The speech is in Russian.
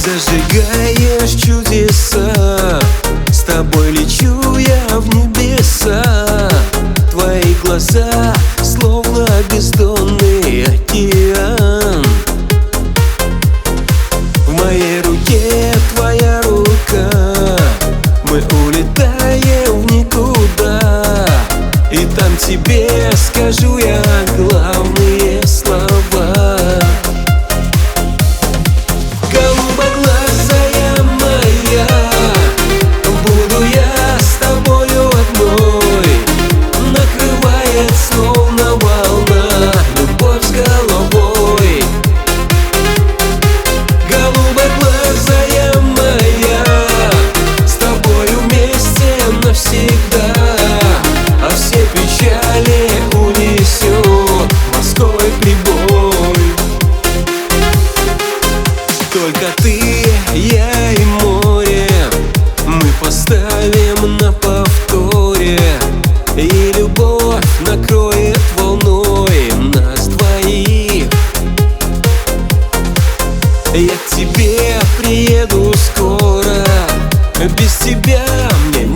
Зажигаешь чудеса, с тобой лечу я в небеса. Твои глаза словно бездонный океан. В моей руке твоя рука, мы улетаем в никуда. И там тебе скажу я главные слова. Голубоглазая моя, буду я с тобою одной. Накрывает словно волна любовь с головой. Голубоглазая моя, с тобою вместе навсегда. А все печали унесет морской прибой. Только ты, я и море, мы поставим на повторе. И любовь накроет волной нас двоих. Я к тебе приеду скоро, без тебя мне